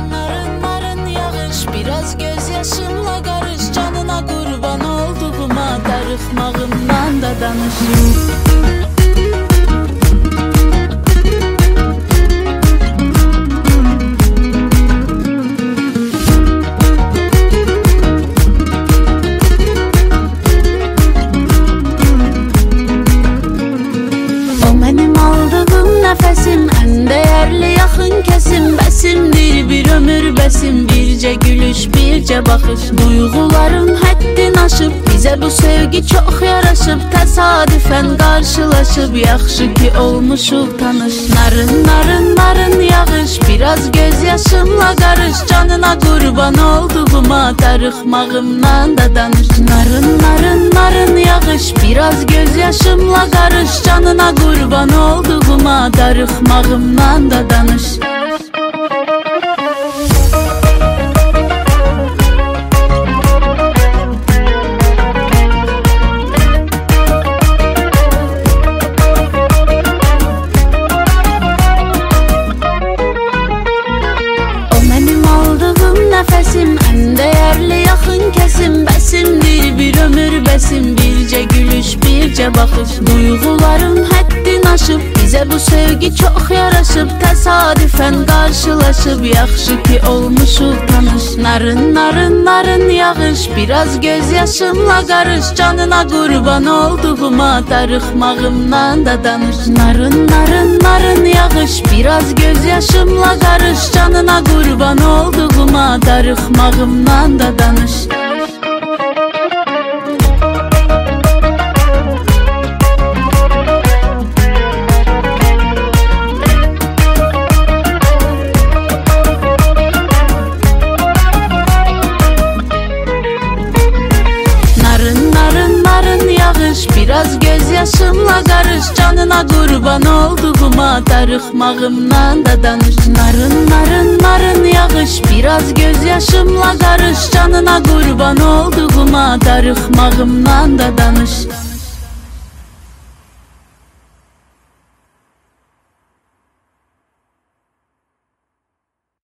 Narın narın yağış, biraz gözyaşımla karış. Canına kurban olduğuma darıxmağımdan da danış. Nəfəsim ən dəyərli yaxın kəsim, bəsimdir bir ömür bəsim, bircə gülüş, bircə baxış. Duyğularım həddin aşıb, bizə bu sevgi çox yaraşıb, təsadüfən qarşılaşıb, yaxşı ki olmuşuq tanış. Narın narın narın yağış, biraz gözyaşımla qarış. Canına qurban olduğuma darıxmağımdan da danış. Narın narın narın yağış, biraz gözyaşımla qarış. Canına qurban olduğuma darıxmağımdan da danış. O mənim aldığım nəfəsim, ən dəyərli yaxın kəsim, bəsimdir bir ömür bəsim, bircə gülüş, bircə baxış. Duyğularım həddin aşıb, bizə bu sevgi çox yaraşıb, təsadüfən qarşılaşıb, yaxşı ki olmuşuq tanış. Narın narın narın yağış, biraz gözyaşımla qarış. Canına qurban olduğuma darıxmağımdan da danış. Narın narın narın yağış, biraz gözyaşımla qarış. Canına qurban olduğuma darıxmağımdan da danış. Biraz gözyaşımla qarış. Canına qurban olduğuma darıxmağımdan da danış. Narın narın narın yağış, biraz gözyaşımla qarış. Canına qurban olduğuma darıxmağımdan da danış.